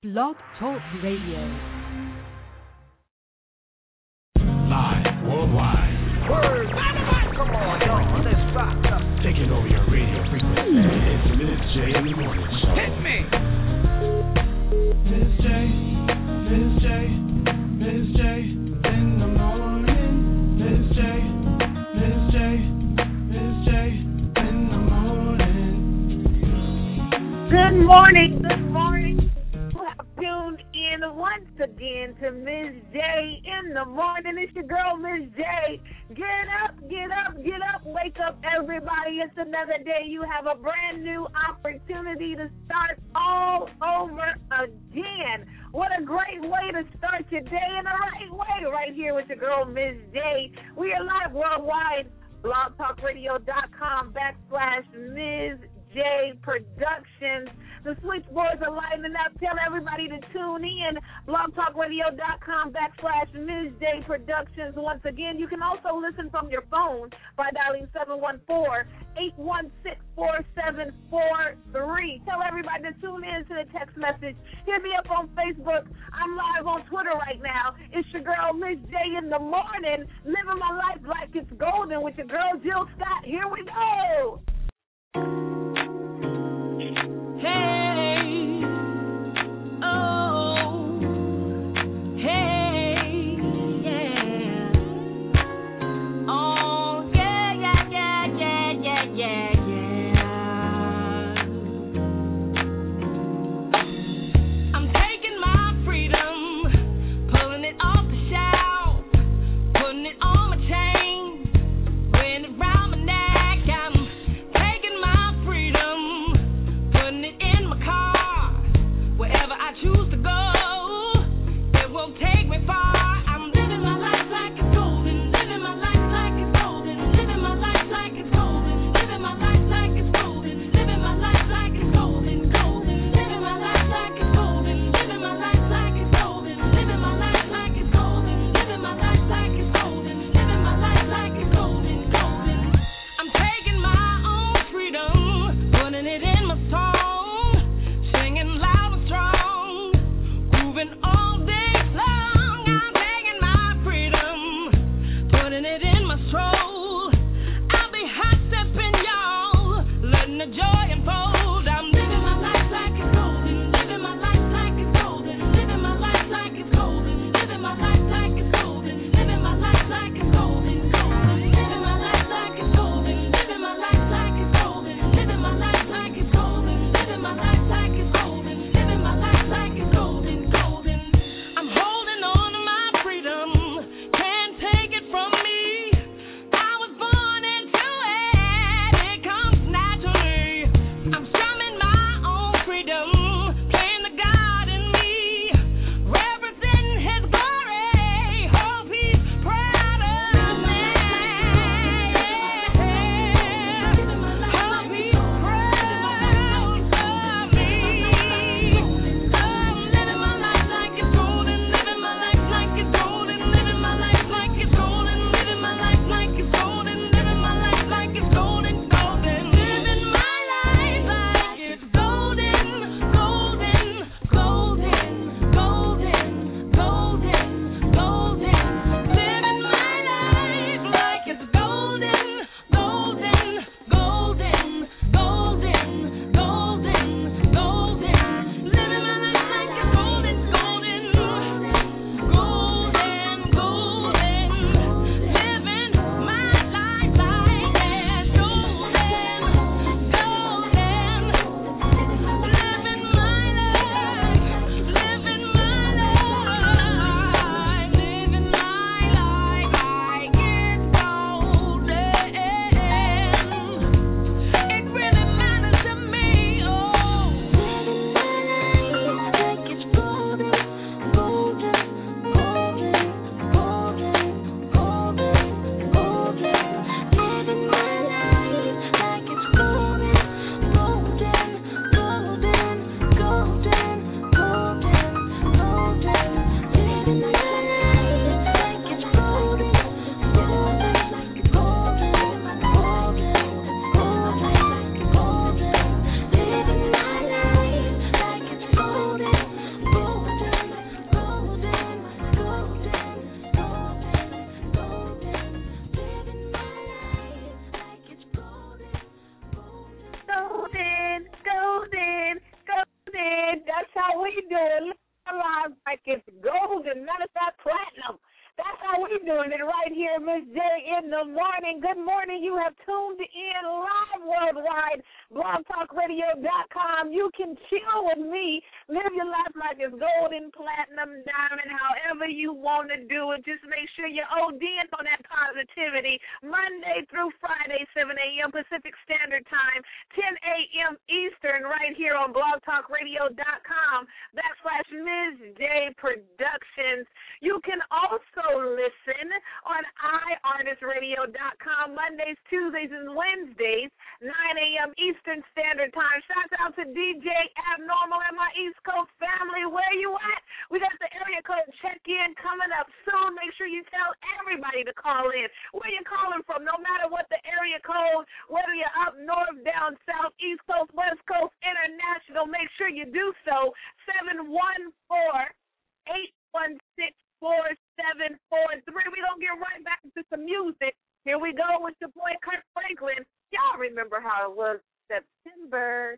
Blog Talk Radio. Live worldwide. Word. Come on, y'all. Let's rock up. Taking over your radio frequency. It's the Ms. J in the Morning Show. Hit me. Ms. J, Ms. J, Ms. J in the morning. Ms. J, Ms. J, Ms. J in the morning. Good morning. Good morning. You have tuned in once again to Ms. J in the morning. It's your girl, Ms. J. Get up, get up, get up. Wake up, everybody. It's another day. You have a brand new opportunity to start all over again. What a great way to start your day in the right way. Right here with your girl, Ms. J. We are live worldwide. blogtalkradio.com/Ms. J Productions. The switchboards are lighting up. Tell everybody to tune in. blogtalkradio.com/Ms. J Productions. Once again, you can also listen from your phone by dialing 714-816-4743. Tell everybody to tune in to the text message. Hit me up on Facebook. I'm live on Twitter right now. It's your girl, Ms. J in the morning, living my life like it's golden with your girl, Jill Scott. Here we go. Hey, oh, hey, yeah, oh, yeah, yeah, yeah, yeah, yeah, yeah, yeah. I'm taking my freedom, pulling it off the shelf, putting it on my chain, wearing it round my neck. I'm taking my freedom, putting it in my we doing. Live our lives like it's gold and none of that platinum. That's how we're doing it right here, Miss J in the morning. Good morning. You have tuned in live worldwide, blogtalkradio.com. You can chill with me, live your life like it's gold and platinum, diamond, however you want to do it. Just make sure you're ODing on that positivity. Monday through Friday, 7 a.m. Pacific Standard Time, 10 a.m. Eastern, right here on blogtalkradio.com/Ms. J Productions. You can also listen on iArtistRadio.com Mondays, Tuesdays, and Wednesdays, 9 a.m. Eastern Standard Time. Shouts out to DJ Abnormal and my East Coast family. Where you at? We got the area code check-in coming up soon. Make sure you tell everybody to call in. Where you calling from? No matter what the area code, whether you're up north, down south, East Coast, West Coast, international, make sure you do so. 714-816-4743. We're going to get right back into some music. Here we go with your boy Kirk Franklin. Y'all remember how it was September.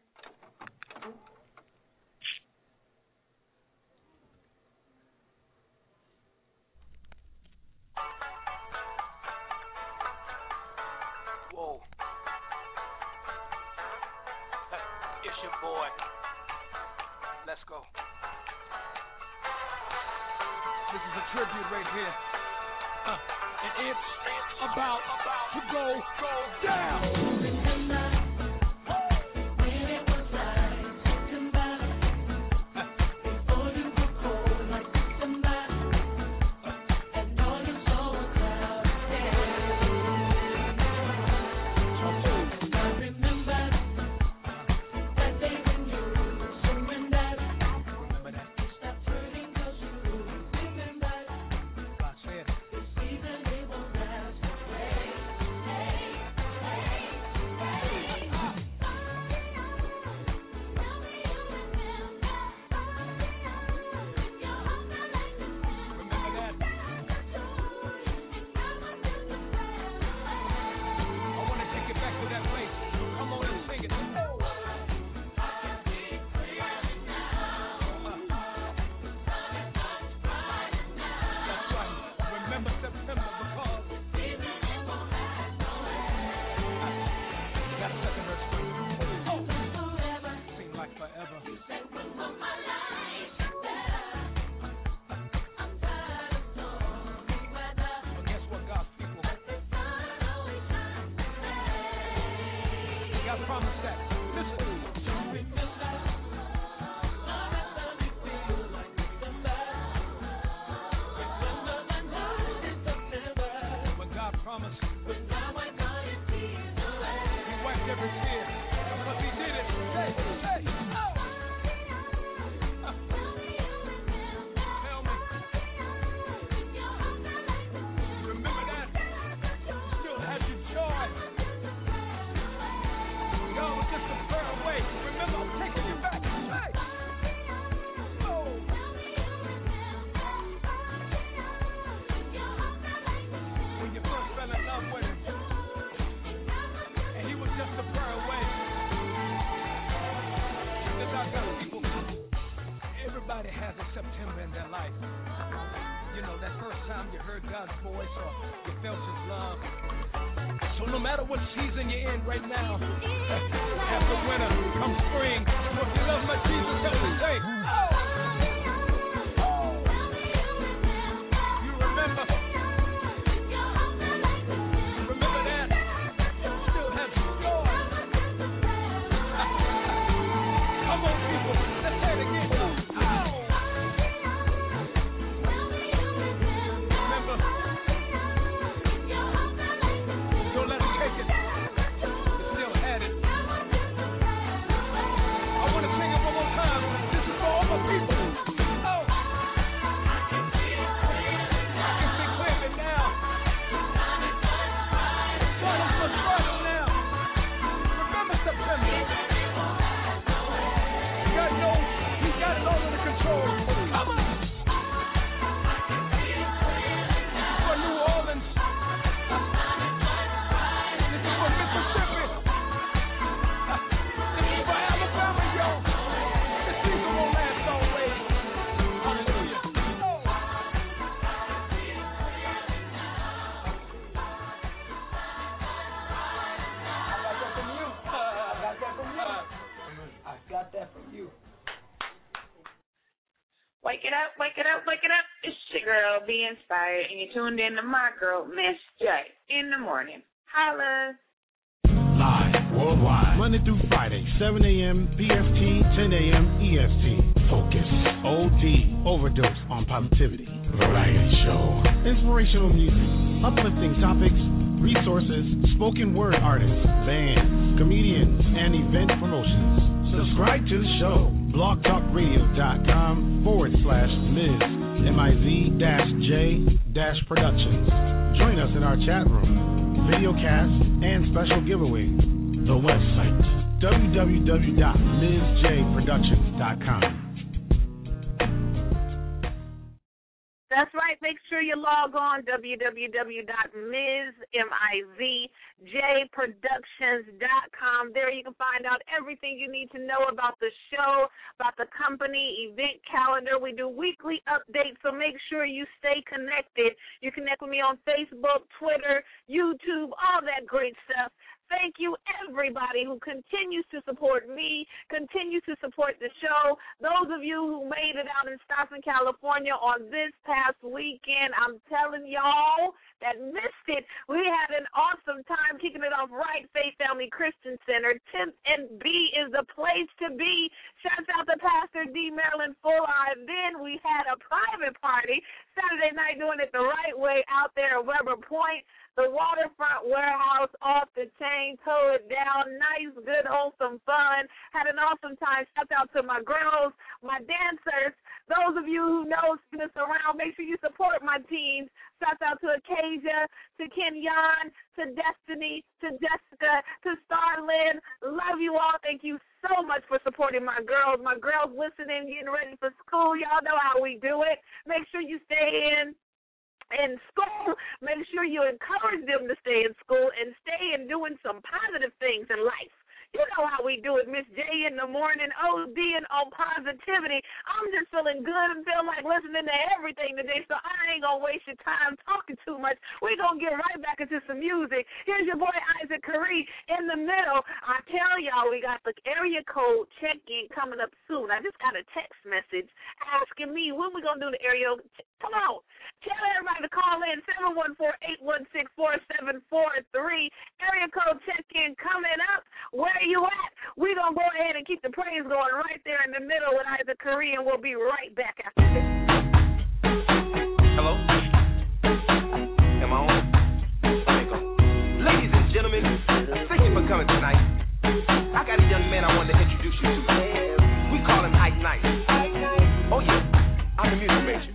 Whoa. It's your boy. Let's go. This is a tribute right here. And it's about to go down. I want to sing it one more time. This is for all my people. Wake it up, wake it up, wake it up. It's your girl, Be Inspired, and you're tuned in to my girl, Miss J, in the morning. Holla. Live worldwide, Monday through Friday, 7 a.m. PST, 10 a.m. EST. Focus. OD. Overdose on positivity. Variety show. Inspirational music. Uplifting topics. Resources. Spoken word artists. Bands. Comedians. And event promotions. Subscribe to the show. blogtalkradio.com/Ms. MIZ-J-Productions. Join us in our chat room, videocast, and special giveaways. The website, www.MizJProductions.com. That's right. Make sure you log on, www.MizJProductions.com. There you can find out everything you need to know about the show, about the company, event calendar. We do weekly updates, so make sure you stay connected. You connect with me on Facebook, Twitter, YouTube, all that great stuff. Thank you, everybody who continues to support me, continues to support the show. Those of you who made it out in Stockton, California on this past weekend, I'm telling y'all that missed it. We had an awesome time kicking it off right. Faith Family Christian Center. 10th and B is the place to be. Shouts out to Pastor D. Marilyn Fuller. Then we had a private party Saturday night, doing it the right way out there at Weber Point. The Waterfront Warehouse, off the chain, tow it down. Nice, good, wholesome fun. Had an awesome time. Shout out to my girls, my dancers. Those of you who know us around, make sure you support my teams. Shout out to Acacia, to Kenyon, to Destiny, to Jessica, to Starlyn. Love you all. Thank you so much for supporting my girls. My girls listening, getting ready for school. Y'all know how we do it. Make sure you stay in school. Make sure you encourage them to stay in school and stay in doing some positive things in life. You know how we do it, Miss J in the morning, ODing on positivity. I'm just feeling good and feel like listening to everything today, so I ain't going to waste your time talking too much. We're going to get right back into some music. Here's your boy Isaac Curry in the middle. I tell y'all, we got the area code check-in coming up soon. I just got a text message asking me when we going to do the area. Come on. Tell everybody to call in, 714-816-4743. Area code check-in coming up. Where you at? We're going to go ahead and keep the praise going right there in the middle with Isaac Curry, and we'll be right back after this. Hello? Am I on? There you go. Ladies and gentlemen, thank you for coming tonight. I got a young man I wanted to introduce you to. We call him Ike Nice. Oh, yeah. I'm the music major.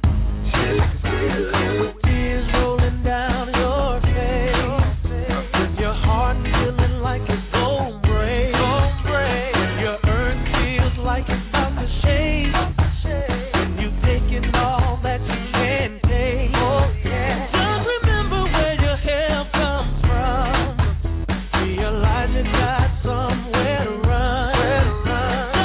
With tears rolling down your face, with your heart feeling like it's gon' break, when your earth feels like it's about to shake, when you've taken all that you can take, just remember where your help comes from. Realize you got somewhere to run.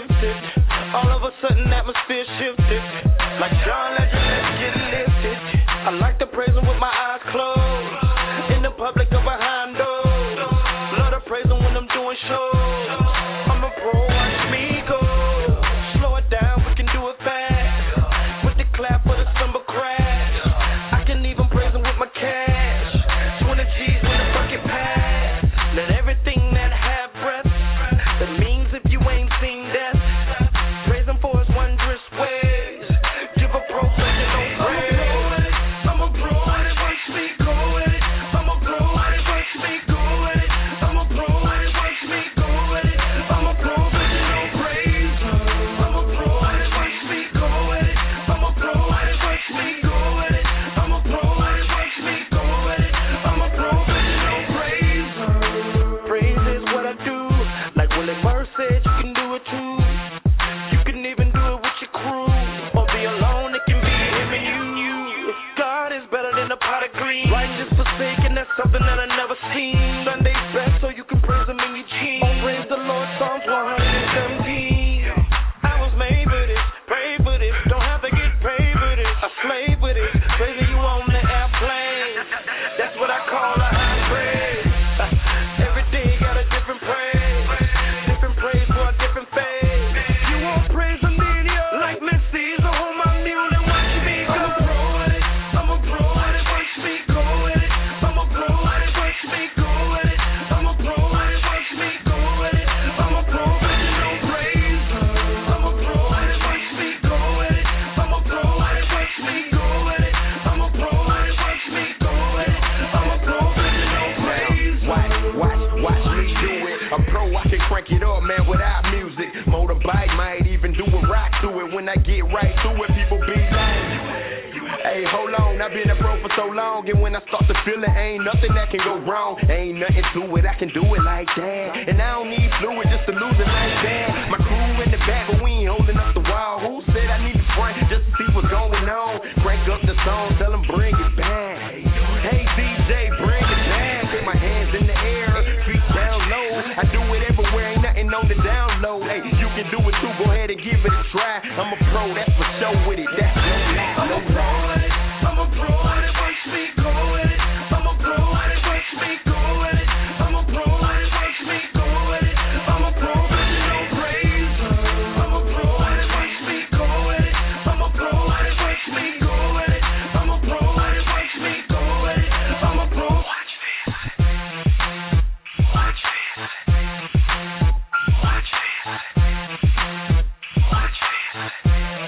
gifted. All of a sudden, atmosphere shifted. Like John Legend, let's get lifted. I like to praise him with my eyes closed. In the public or behind doors. Love to praise him when I'm doing shows. I'm a pro, watch me go. Slow it down, we can do it fast. With the clap or the cymbal crash. I can even praise him with my cash. 20 G's when the bucket pass. Let everything that have breath. That means if you ain't seen death. Praise him for his wondrous ways. Give a professional praise. I'm a pro, and it watch me go with it. I'm a pro, and it watch me go with it. I'm a pro, and it watch me go with it. I'm a professional praiser. I'm a pro, and it watch me go with it. I'm a pro, and it watch me go with it. I'm a pro, and it watch me go with it. I'm a professional praiser. Praise is what I do. Like Willie Murphy said, you can do it too. You can even do it with your crew. Or be alone, it can be him and you. God is better than a pot of green. Righteous forsaken, that's something that I never seen. Sunday's best, so you can praise him in your jeans. Oh, praise the Lord, Psalms 117. I was made for this, pray for this. Don't have to get paid for this. I slave with it, praising you on the airplane. That's what I call a high praise. Every day got a different praise. Different praise for a different phase. You won't praise him, then you're like Miss Caesar. Hold my mule and watch me go. I'm a pro at it. I'm a pro at it. Watch me go with it. I'm a pro at it. Watch me go with it. I'm a pro at it. Watch me go with it. I'm a professional praiser. I'm a pro at it. Watch me go with it. I'm a pro at it. Watch me go with it. I'm a pro at it. Watch me go with it. I'm a professional praiser. Watch me do it. I'm pro, I can crank it up, man, without music. Motorbike might even do a rock to it. When I get right to it, people be like, hey, hold on, I've been a pro for so long, and when I start to feel it, ain't nothing that can go wrong. Ain't nothing to it, I can do it like that. And I don't need fluid just to lose it like that. My crew in the back, but we ain't holding up the wall. Who said I need to front just to see what's going on? Crank up the song, tell them bring it back. Hey, DJ, bring it back. Get my hands in the air, feet down low. I do it everywhere, ain't nothing on the down low. Hey, you can do it too, go ahead and give it a try. I'm a pro, that's for sure with it. That's no lie, no lie. I'm a pro at it, watch me go with it. I'm a pro at it, watch me go with it. I'm a pro at it, watch me go with it. I'm a professional praiser. I'm a pro at it, watch me go with it. I'm a pro at it, watch me go with it. I'm a pro at it, watch me go with it. I'm a pro. Watch this. Watch this. Watch this. Watch this.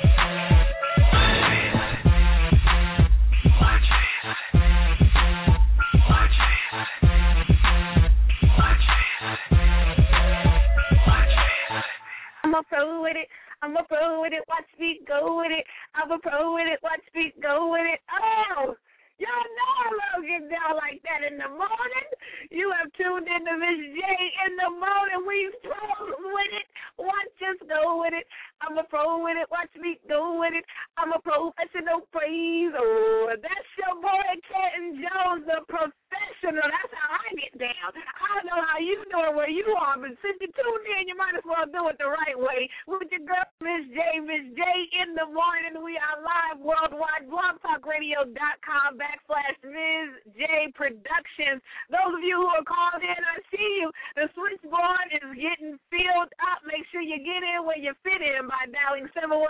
I'm a pro with it. I'm a pro with it. Watch me go with it. I'm a pro with it. Watch me go with it. Oh, y'all know I love getting down like that in the morning. You have tuned in to Miss J in the morning. We pro with it. Watch us go with it. I'm a pro with it. Watch me go with it. I'm a professional praise. Oh, that's your boy Kenton Jones, the professional. That's how I get down. I don't know how you do it where you are, but since you tuned in, you might as well do it the right way. With your girl, Miss J in the morning. We are live worldwide, blogtalkradio.com/Ms. J Productions. Those of you who are called in, I see you. The switchboard is getting filled up. Make sure you get in where you fit in by dialing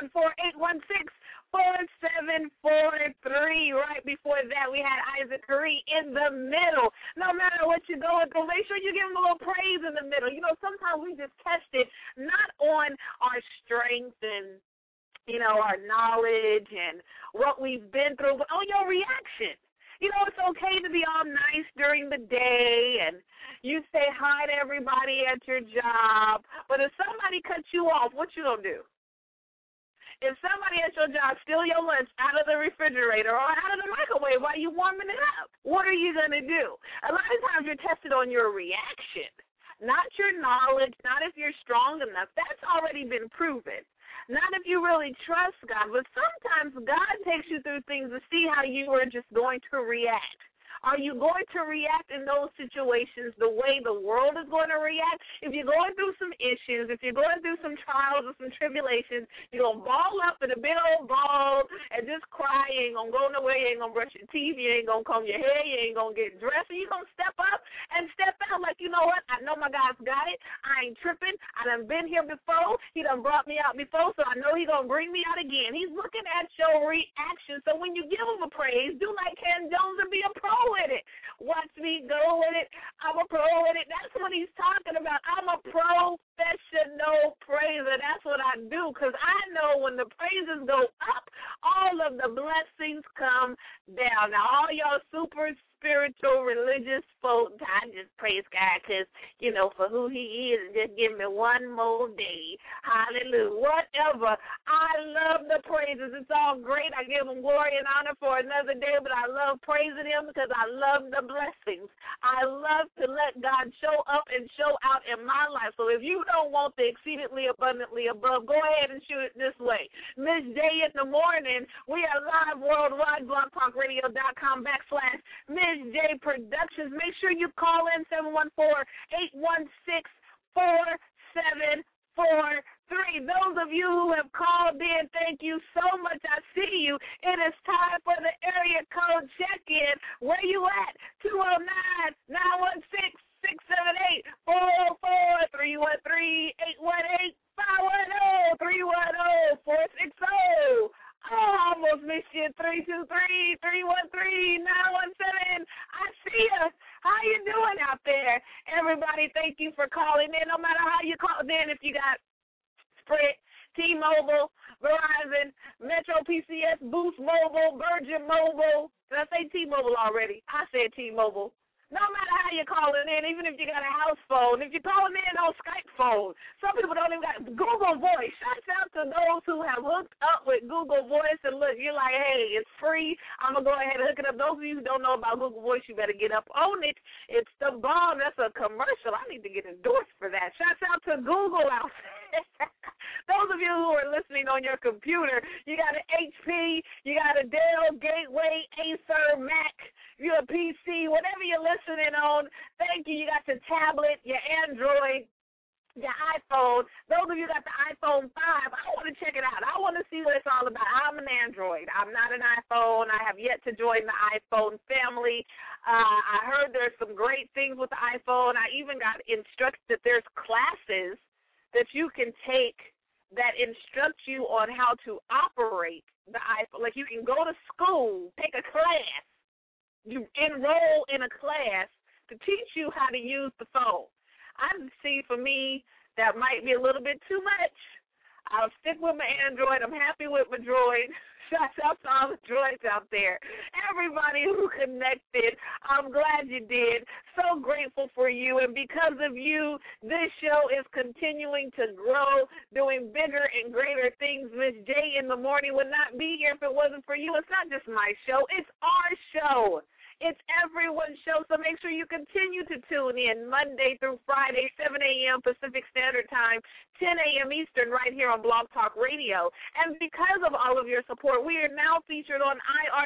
714-816-4743. Right before that, we had Isaac Curry in the middle. No matter what you're going through, make sure you give him a little praise in the middle. You know, sometimes we just test it not on our strength and, you know, our knowledge and what we've been through, but on your reaction. You know, it's okay to be all nice during the day and you say hi to everybody at your job, but if somebody cuts you off, what you gonna do? If somebody at your job steal your lunch out of the refrigerator or out of the microwave while you warming it up, what are you gonna do? A lot of times you're tested on your reaction, not your knowledge, not if you're strong enough. That's already been proven. Not if you really trust God, but sometimes God takes you through things to see how you are just going to react. Are you going to react in those situations the way the world is going to react? If you're going through some issues, if you're going through some trials or some tribulations, you're going to ball up in a big old ball and just cry. You ain't going to go nowhere. You ain't going to brush your teeth. You ain't going to comb your hair. You ain't going to get dressed. And you're going to step up and step out like, you know what? I know my God's got it. I ain't tripping. I done been here before. He done brought me out before, so I know he going to bring me out again. He's looking at your reaction. So when you give him a praise, do like Ken Jones and be a pro with it. Watch me go with it. I'm a pro with it. That's what he's talking about. I'm a professional praiser. That's what I do, because I know when the praises go up, all of the blessings come down. Now, all y'all super spiritual, religious folk, I just praise God because, you know, for who he is, just give me one more day. Hallelujah. Whatever. I love the praises. It's all great. I give him glory and honor for another day, but I love praising him because I love the blessings. I love to let God show up and show out in my life. So if you don't want the exceedingly abundantly above, go ahead and shoot it this way. Miss J in the morning, we are live worldwide, blogtalkradio.com/Miss J Productions. Make sure you call in 714-816-4743. Those of you who have called in, thank you so much. I see you. It is time for the area code check-in. Where you at? 209-916-678-443-818-510-310-460. Oh, I almost missed you. 323-313-917. I see you. How you doing out there? Everybody, thank you for calling in. No matter how you called in, if you got Sprint, T-Mobile, Verizon, Metro PCS, Boost Mobile, Virgin Mobile. Did I say T-Mobile already? I said T-Mobile. No matter how you're calling in, even if you got a house phone, if you're calling in on Skype phone, some people don't even got Google Voice. Shouts out to those who have hooked up with Google Voice, and look, you're like, hey, it's free. I'm going to go ahead and hook it up. Those of you who don't know about Google Voice, you better get up on it. It's the bomb. That's a commercial. I need to get endorsed for that. Shouts out to Google out there. Those of you who are listening on your computer, you got an HP, you got a Dell, Gateway, Acer, Mac, you're a PC, whatever you're listening on, thank you. You got your tablet, your Android, your iPhone. Those of you got the iPhone 5, I want to check it out. I want to see what it's all about. I'm an Android. I'm not an iPhone. I have yet to join the iPhone family. I heard there's some great things with the iPhone. I even got instructed that there's classes that you can take that instruct you on how to operate the iPhone. Like you can go to school, take a class, you enroll in a class to teach you how to use the phone. I see for me that might be a little bit too much. I'll stick with my Android. I'm happy with my Droid. Shouts out to all the droids out there. Everybody who connected, I'm glad you did. So grateful for you. And because of you, this show is continuing to grow, doing bigger and greater things. Miss J in the morning would not be here if it wasn't for you. It's not just my show. It's our show. It's everyone's show, so make sure you continue to tune in Monday through Friday, 7 a.m. Pacific Standard Time, 10 a.m. Eastern, right here on Blog Talk Radio. And because of all of your support, we are now featured on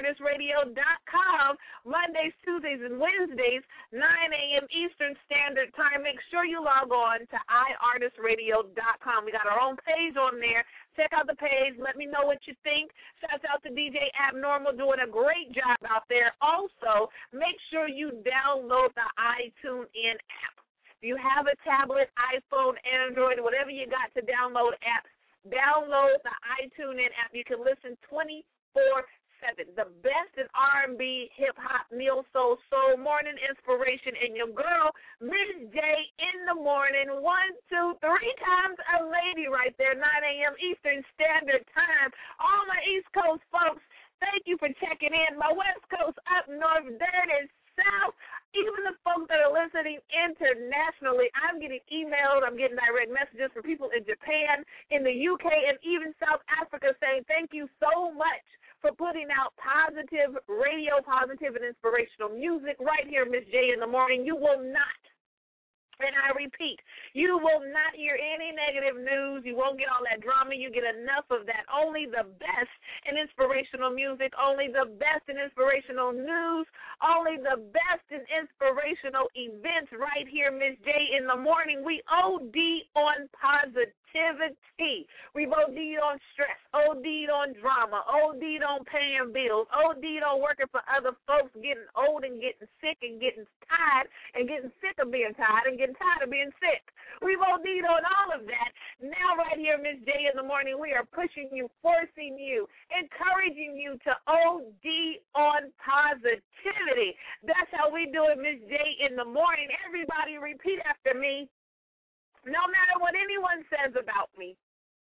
iArtistRadio.com Mondays, Tuesdays, and Wednesdays, 9 a.m. Eastern Standard Time. Make sure you log on to iArtistRadio.com. We got our own page on there. Check out the page. Let me know what you think. Shouts out to DJ Abnormal doing a great job out there. Also, make sure you download the iTunes app. If you have a tablet, iPhone, Android, whatever you got to download apps, download the iTunes app. You can listen 24/7. The best in R&B, hip-hop, neo soul, morning inspiration, and your girl, Miss J, in the morning, 1, 2, 3 times a lady right there, 9 a.m. Eastern Standard Time. All my East Coast folks, thank you for checking in. My West Coast up north, down and south, even the folks that are listening internationally, I'm getting emails, I'm getting direct messages from people in Japan, in the UK, and even South Africa saying thank you so much for putting out positive radio, positive and inspirational music right here, Miss J in the morning. You will not And I repeat, you will not hear any negative news. You won't get all that drama. You get enough of that. Only the best in inspirational music, only the best in inspirational news, only the best in inspirational events right here, Miss J in the morning. We OD on positivity. We've OD'd on stress, OD'd on drama, OD'd on paying bills, OD'd on working for other folks, getting old and getting sick and getting tired and getting sick of being tired and getting tired of being sick. We've OD'd on all of that. Now right here, Miss J in the morning, we are pushing you, forcing you, encouraging you to OD on positivity. That's how we do it, Miss J in the morning. Everybody repeat after me. No matter what anyone says about me,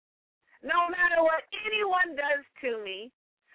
no matter what anyone does to me,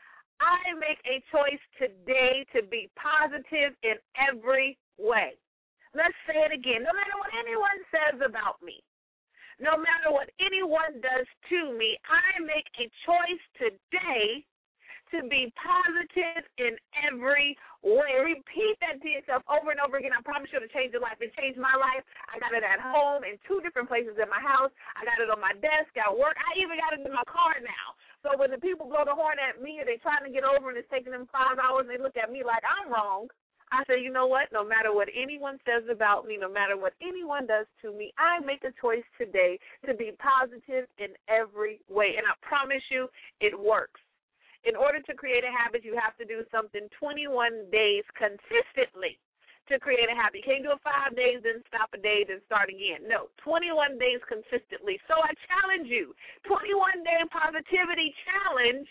I make a choice today to be positive in every way. Let's say it again. No matter what anyone says about me, no matter what anyone does to me, I make a choice today to be positive in every way. Repeat that to yourself over and over again. I promise you it'll change your life. It changed my life. I got it at home in 2 different places in my house. I got it on my desk, at work. I even got it in my car now. So when the people blow the horn at me or they're trying to get over and it's taking them 5 hours and they look at me like I'm wrong, I say, you know what? No matter what anyone says about me, no matter what anyone does to me, I make a choice today to be positive in every way. And I promise you it works. In order to create a habit, you have to do something 21 days consistently to create a habit. You can't do it 5 days, then stop a day, then start again. No, 21 days consistently. So I challenge you, 21-day positivity challenge.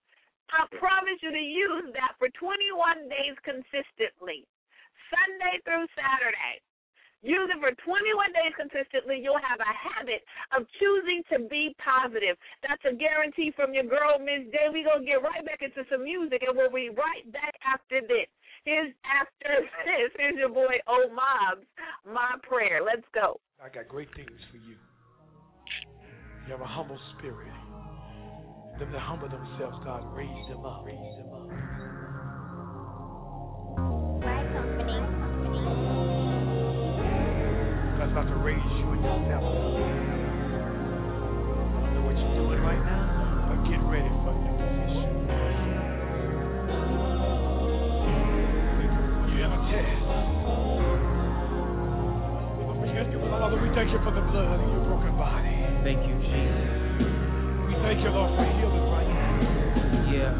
I promise you to use that for 21 days consistently, Sunday through Saturday. Use it for 21 days consistently. You'll have a habit of choosing to be positive. That's a guarantee from your girl, Miss J. We're going to get right back into some music, and we'll be right back after this. Here's your boy, O-Mobs, My Prayer. Let's go. I got great things for you. You have a humble spirit. Them that humble themselves, God raise them up. God's about to raise you in yourself. I don't know what you're doing right now, but get ready for the position. You have a test. Father, we thank you for the blood in your broken body. Thank you, Jesus. We thank you, Lord, for healing right now. Yeah.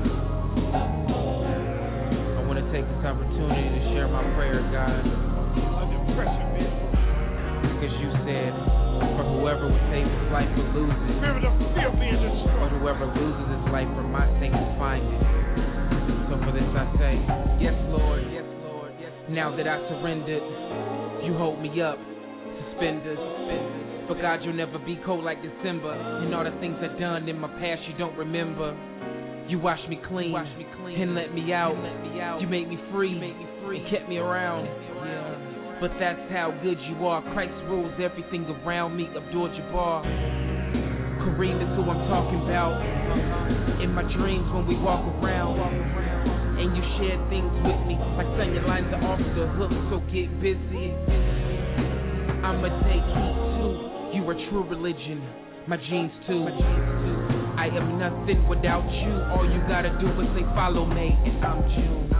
I want to take this opportunity to share my prayer, God. Under pressure, man. Because you said, for whoever would save his life will lose it. Spirit of fear being destroyed. But whoever loses his life for my sake will find it. So for this I say, yes, Lord, yes, Lord, yes. Now that I surrendered, you hold me up, suspenders. But God, you'll never be cold like December. And all the things I've done in my past you don't remember. You washed me clean, and let me out. You made me free, and kept me around. But that's how good you are. Christ rules everything around me. Abdul-Jabbar, Kareem is who I'm talking about. In my dreams when we walk around, and you share things with me, like saying your lines are off the hook, so get busy. I'ma take heat too. You are true religion, my genes too. I am nothing without you. All you gotta do is say follow me, and I'm June.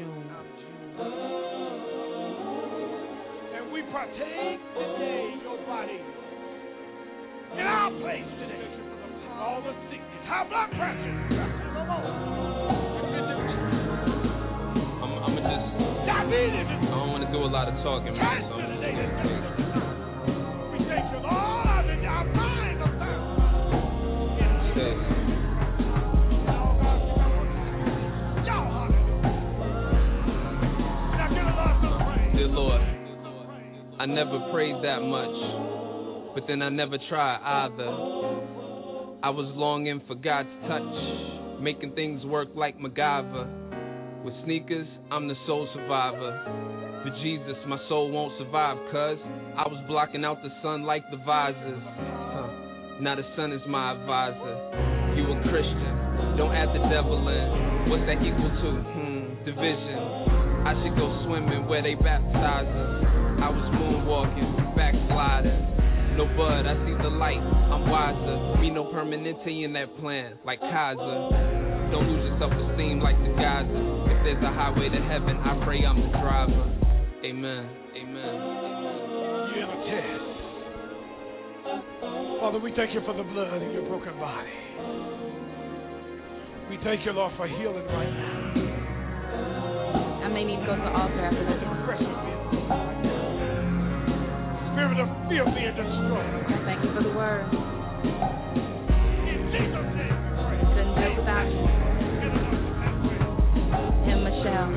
And we partake today, your body, in our place today. All the sickness, high blood pressure. I'ma just diabetes. I don't want to do a lot of talking, man. So I'm just we thank you, Lord, and our minds are found. Dear Lord, I never prayed that much, but then I never tried either. I was longing for God's touch, making things work like MacGyver. With sneakers, I'm the sole survivor. For Jesus, my soul won't survive, cuz I was blocking out the sun like the visors. Now the sun is my advisor. You a Christian, don't add the devil in. What's that equal to? Division. I should go swimming where they baptize us. I was moonwalking, backsliding. No bud, I see the light, I'm wiser. Me no permanency in that plan, like Kaiser. Don't lose your self-esteem like the geysers. If there's a highway to heaven, I pray I'm the driver. Amen, amen. You're in a test. Father, we thank you for the blood in your broken body. We thank you, Lord, for healing right now. I may need to go to the altar after this. Spirit of fear being destroyed. Thank you for the word. In Jesus' name we pray. Couldn't do it without you. And Michelle.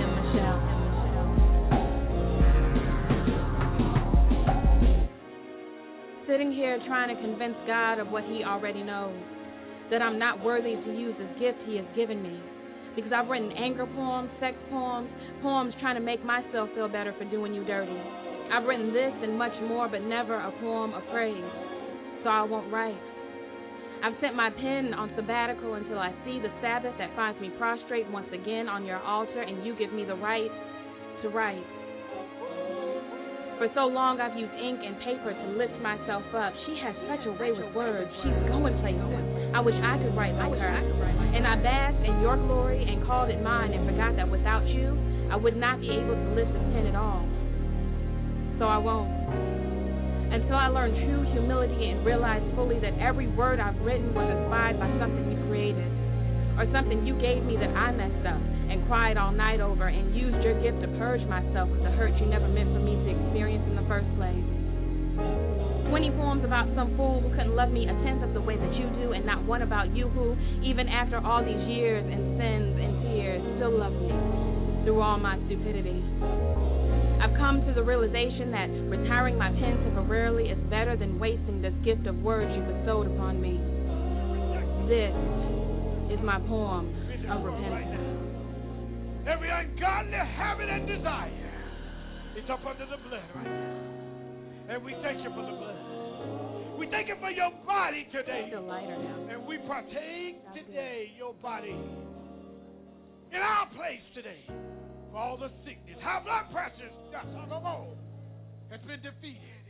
Sitting here trying to convince God of what he already knows. That I'm not worthy to use this gift he has given me. Because I've written anger poems, sex poems, poems trying to make myself feel better for doing you dirty. I've written this and much more, but never a poem of praise, so I won't write. I've sent my pen on sabbatical until I see the Sabbath that finds me prostrate once again on your altar, and you give me the right to write. For so long I've used ink and paper to lift myself up. She has such a way with words. She's going places. I wish I could write like her. And I basked in your glory and called it mine and forgot that without you, I would not be able to lift this pen at all. So I won't. Until I learn true humility and realize fully that every word I've written was inspired by something you created, or something you gave me that I messed up and cried all night over and used your gift to purge myself of the hurt you never meant for me to experience in the first place. 20 poems about some fool who couldn't love me a tenth of the way that you do, and not one about you who, even after all these years and sins and tears, still loves me through all my stupidity. I've come to the realization that retiring my pen temporarily is better than wasting this gift of words you bestowed upon me. This is my poem of repentance. Every ungodly habit and desire is up under the blood right now. And we thank you for the blood. We thank you for your body today. I feel lighter now. And we partake today, your body, in our place today. For all the sickness, high blood pressure, has been defeated.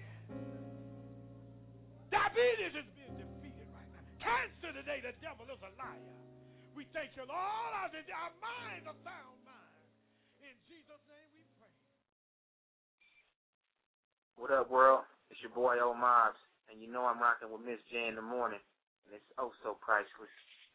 Diabetes has been defeated right now. Cancer today, the devil is a liar. We thank you, Lord, our minds are sound minds. In Jesus' name we pray. What up, world? It's your boy, O Mobs, and you know I'm rocking with Miss J in the morning, and it's oh so priceless.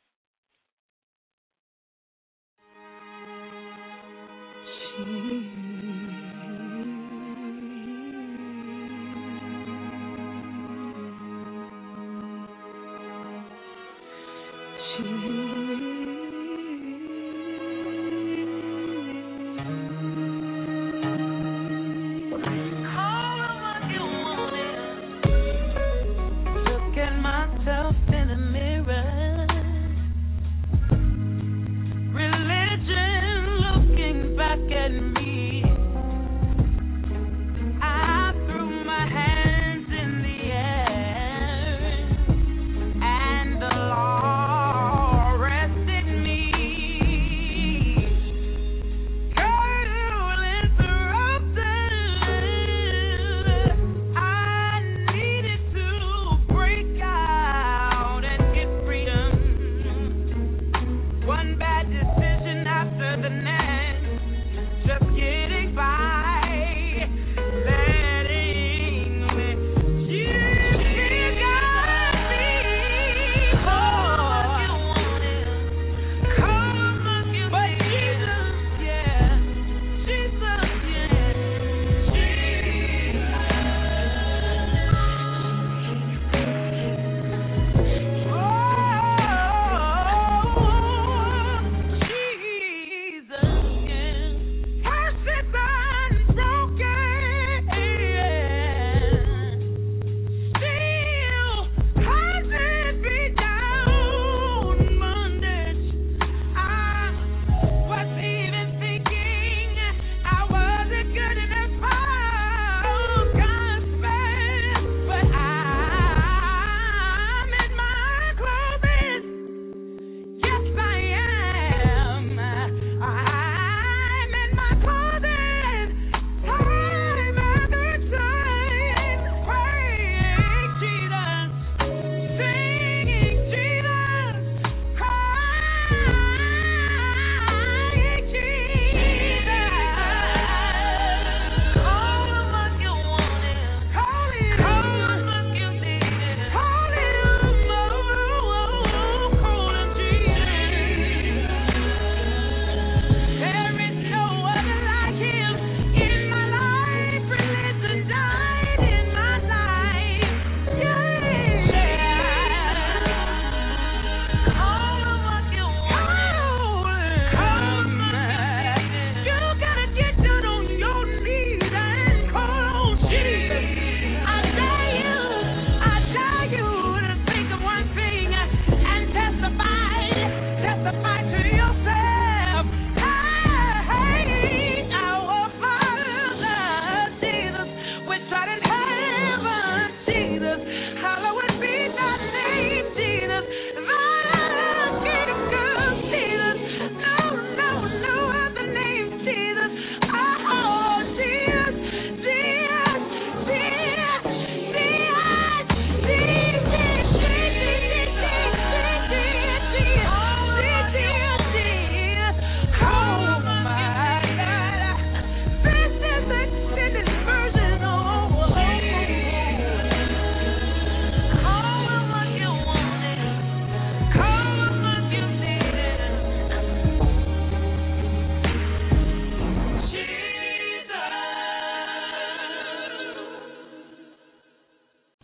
Look at myself in the mirror. Religion looking back at me.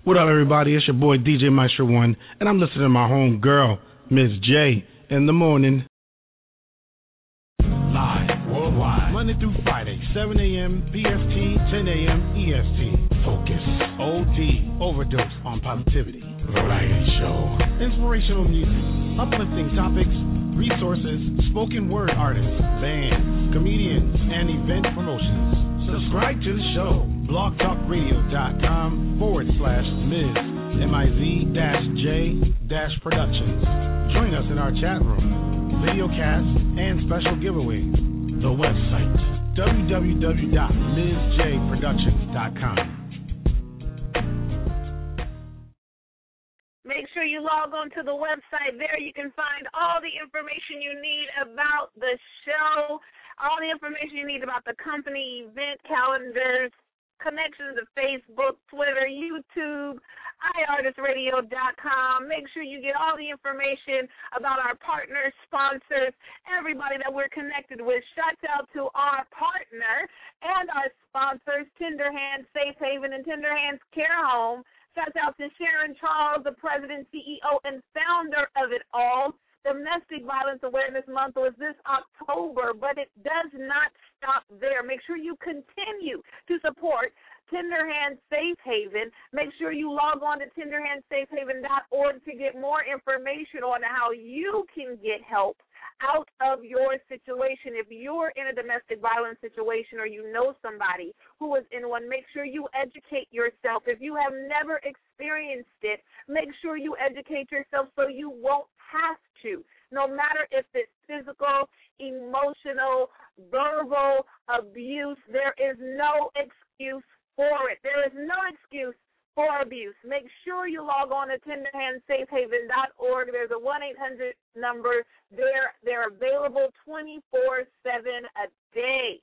What up, everybody? It's your boy DJ Maestro One, and I'm listening to my home girl, Ms. J, in the morning. Live worldwide, Monday through Friday, 7 a.m. PST, 10 a.m. EST. Focus. OD. Overdose on Positivity. Variety show. Inspirational music. Uplifting topics. Resources. Spoken word artists. Bands. Comedians. And event promotions. Subscribe to the show. blogtalkradio.com/Ms. MIZ-J-Productions. Join us in our chat room, video cast, and special giveaways. The website, www.MizJProductions.com. Make sure you log on to the website. There you can find all the information you need about the show, all the information you need about the company, event calendars, connections to Facebook, Twitter, YouTube, iArtistRadio.com. Make sure you get all the information about our partners, sponsors, everybody that we're connected with. Shouts out to our partner and our sponsors, Tender Hands Safe Haven and Tender Hands Care Home. Shouts out to Sharon Charles, the president, CEO, and founder of it all. Domestic Violence Awareness Month was this October, but it does not stop there. Make sure you continue to support Tender Hands Safe Haven. Make sure you log on to tenderhandsafehaven.org to get more information on how you can get help out of your situation. If you're in a domestic violence situation or you know somebody who is in one, make sure you educate yourself. If you have never experienced it, make sure you educate yourself so you won't have to. No matter if it's physical, emotional, verbal abuse, there is no excuse for it. There is no excuse for abuse. Make sure you log on to tenderhandsafehaven.org. There's a 1-800 number there. They're available 24/7 a day.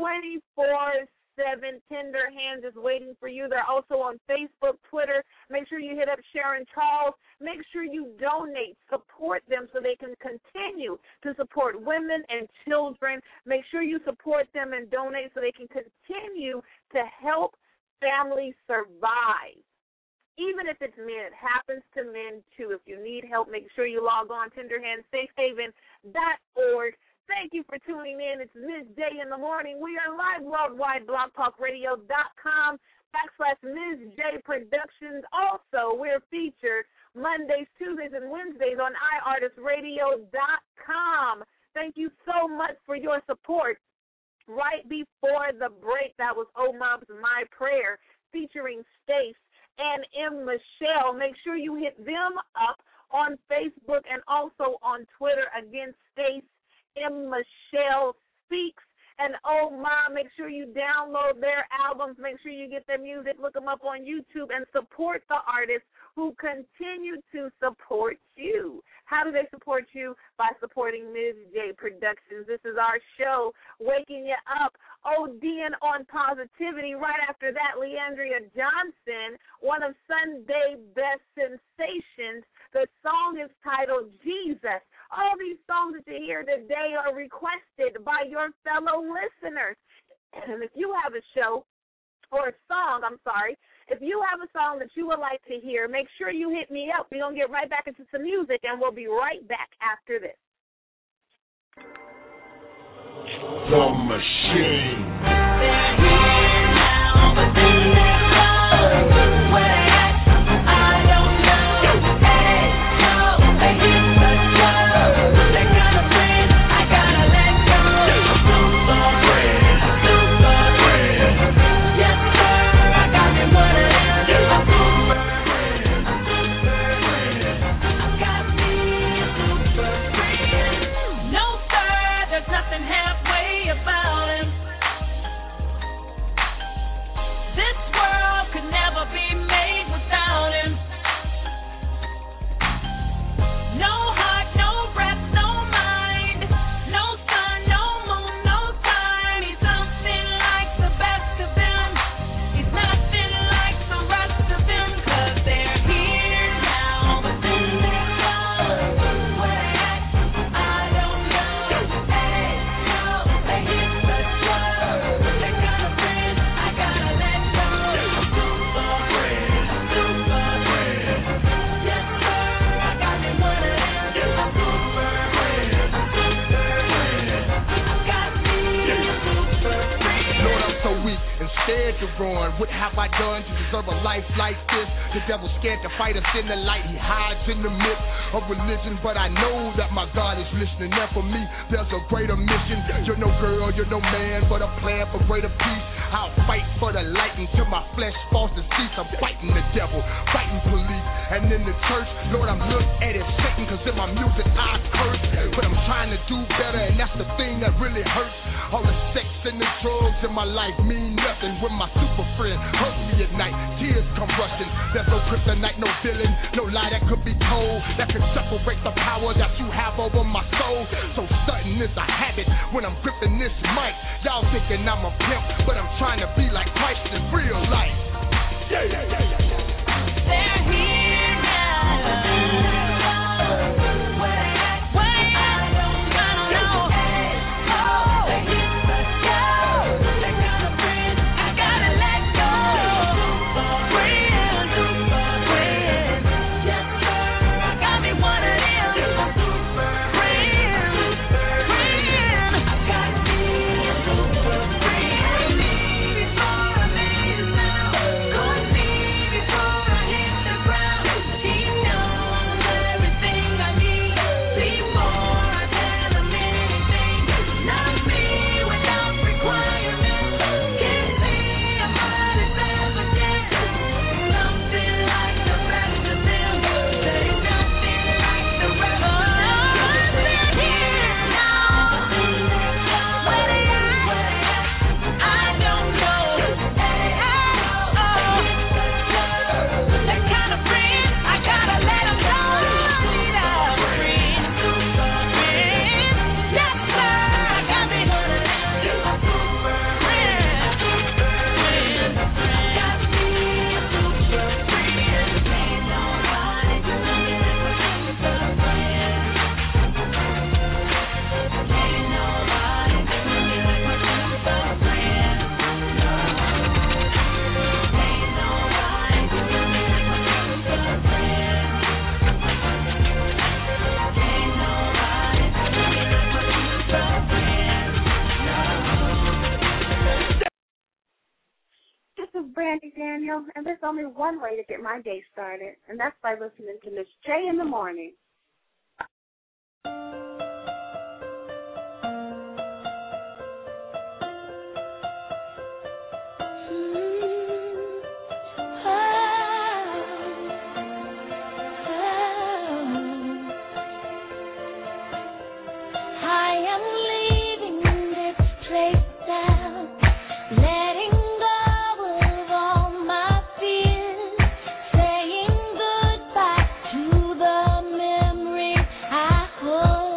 24/7. Tender Hands is waiting for you. They're also on Facebook, Twitter. Make sure you hit up Sharon Charles. Make sure you donate. Support them so they can continue to support women and children. Make sure you support them and donate so they can continue to help families survive. Even if it's men, it happens to men too. If you need help, make sure you log on tenderhandsafehaven.org. Thank you for tuning in. It's Ms. J in the morning. We are live worldwide, blogtalkradio.com/Ms. J Productions. Also, we're featured Mondays, Tuesdays, and Wednesdays on iArtistRadio.com. Thank you so much for your support. Right before the break, that was Omab's My Prayer featuring Stace and M. Michelle. Make sure you hit them up on Facebook and also on Twitter. Again, Stace, M. Michelle Speaks, and Oh Mom. Make sure you download their albums. Make sure you get their music. Look them up on YouTube and support the artists who continue to support you. How do they support you? By supporting Ms. J Productions. This is our show, waking you up, ODing on positivity. Right after that, Leandria Johnson, one of Sunday Best Sensations. The song is titled Jesus. All these songs that you hear today are requested by your fellow listeners. And if you have a show or a song, if you have a song that you would like to hear, make sure you hit me up. We're going to get right back into some music, and we'll be right back after this. The Machine. Lord, what have I done to deserve a life like this? The devil's scared to fight us in the light. He hides in the midst of religion, but I know that my God is listening. And for me, there's a greater mission. You're no girl, you're no man, but a plan for greater peace. I'll fight for the light until my flesh falls to cease. I'm fighting the devil, fighting police, and in the church, Lord, I'm looked at as Satan, cause in my music I curse. But I'm trying to do better, and that's the thing that really hurts. All the sex and the drugs in my life mean nothing when my super friend hurt me at night. Tears come rushing. There's no kryptonite, no villain, no lie that could be told that could separate the power that you have over my soul. So stunting is a habit when I'm gripping this mic. Y'all thinking I'm a pimp, but I'm trying to be like Christ in real life. Yeah, yeah, yeah, yeah, yeah. They're here now. Brandy Daniel, and there's only one way to get my day started, and that's by listening to Miss J in the morning. Saying goodbye to the memory I hold.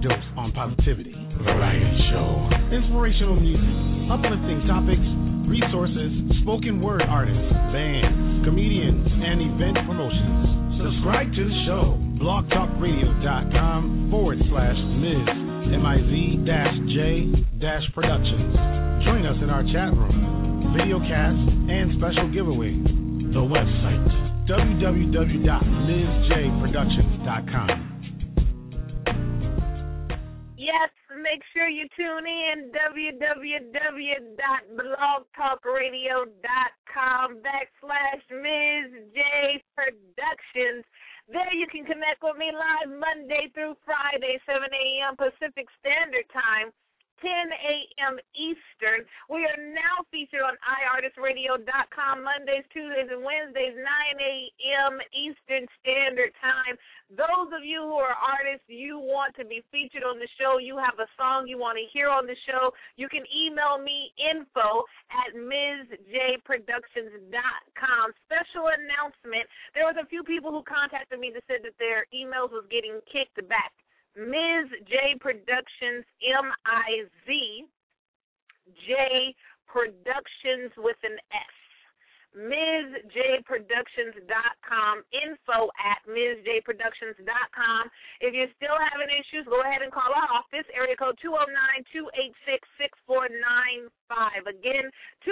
overdose on positivity. Variety show. Inspirational music, uplifting topics, resources, spoken word artists, bands, comedians, and event promotions. Subscribe to the show. blogtalkradio.com/Ms. MIZ-J-Productions. Join us in our chat room, video cast, and special giveaway. The website, www.MsJProductions.com. Yes, make sure you tune in, www.blogtalkradio.com/MsJProductions. There you can connect with me live Monday through Friday, 7 a.m. Pacific Standard Time, 10 a.m. Eastern. We are now featured on iArtistRadio.com Mondays, Tuesdays, and Wednesdays, 9 a.m. Eastern Standard Time. Those of you who are artists, you want to be featured on the show, you have a song you want to hear on the show, you can email me info@MsJProductions.com. Special announcement, there was a few people who contacted me that said that their emails was getting kicked back. Ms. J Productions, MIZ, Productions with an S. MsJProductions.com, info@MsJProductions.com. If you're still having issues, go ahead and call our office, area code 209-286-6495. Again,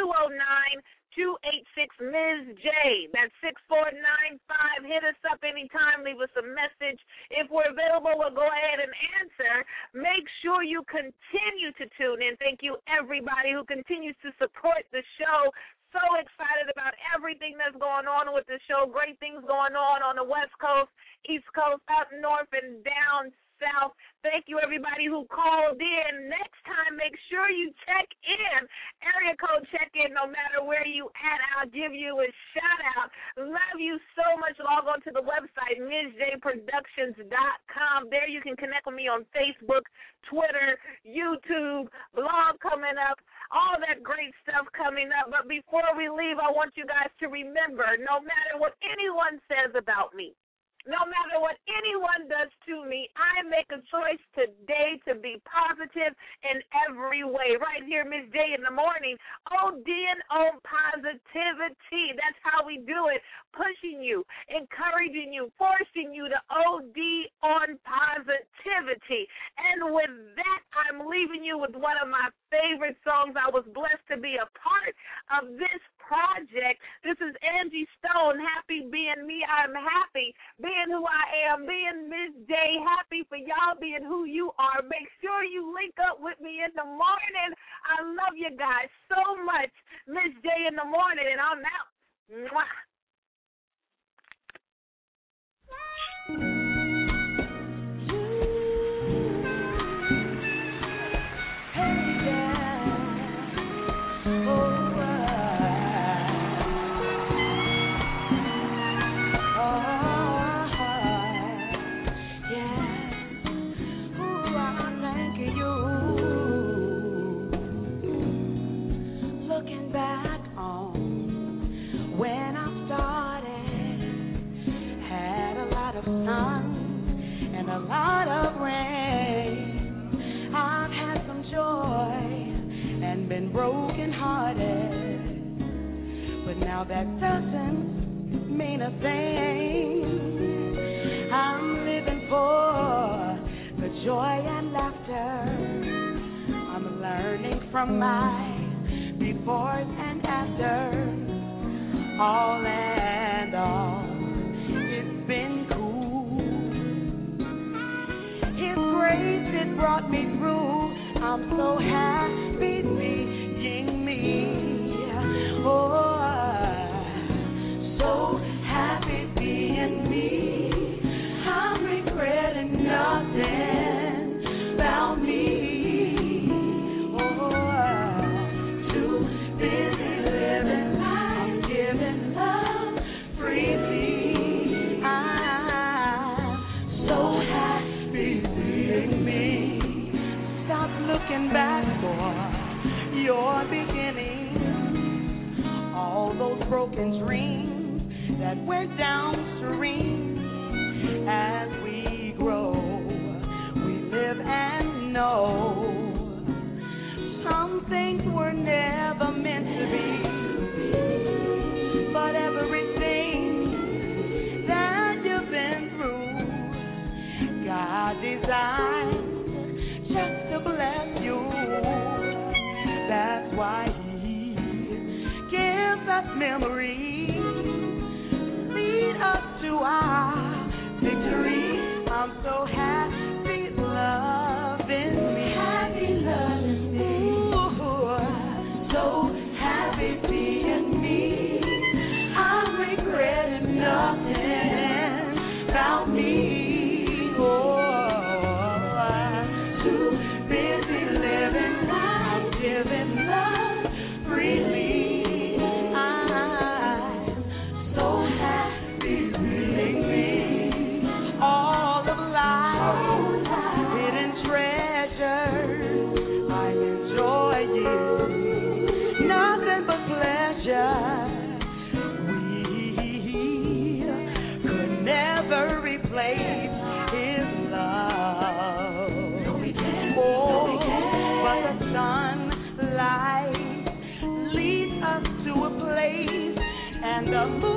209-286-MsJ. That's 6495. Hit us up anytime. Leave us a message. If we're available, we'll go ahead and answer. Make sure you continue to tune in. Thank you, everybody who continues to support the show. So excited about everything that's going on with the show. Great things going on the West Coast, East Coast, up north, and down south. Thank you, everybody who called in. Next time, make sure you check in. Area code check in no matter where you at. I'll give you a shout-out. Love you so much. Log on to the website, MsJProductions.com. There you can connect with me on Facebook, Twitter, YouTube, blog coming up, all that great stuff coming up. But before we leave, I want you guys to remember, no matter what anyone says about me, no matter what anyone does to me, I make a choice today to be positive in every way. Right here, Miss J in the morning, ODing on positivity. That's how we do it. Pushing you, encouraging you, forcing you to OD on positivity. And with that, I'm leaving you with one of my favorite songs. I was blessed to be a part of this project. This is Angie Stone. Happy being me. I'm happy being who I am, being Miss J. Happy for y'all being who you are. Make sure you link up with me in the morning. I love you guys so much. Miss J in the morning, and I'm out. Mwah. A lot of rain. I've had some joy and been broken hearted, but now that doesn't mean a thing. I'm living for the joy and laughter. I'm learning from my befores and afters. All and all, it's been cool. Grace, it brought me through. I'm so happy being me. Oh, so happy being me. I'm regretting nothing about me. Oh, too busy living life, giving love freely. Looking back for your beginning, all those broken dreams that went downstream. As we grow, we live and I designed just to bless you. That's why He gives us memories, lead us to our victory. I'm so happy loving me. Happy loving me. Ooh, so happy being me. I'm regretting nothing about me. Oh, too busy living life, giving love freely. I'm so happy being me. All of life, hidden treasures, I enjoy you. Nothing but pleasure. Could never replace His love. No, we can't. Oh, no, we can't. But the sunlight leads us to a place, and the moon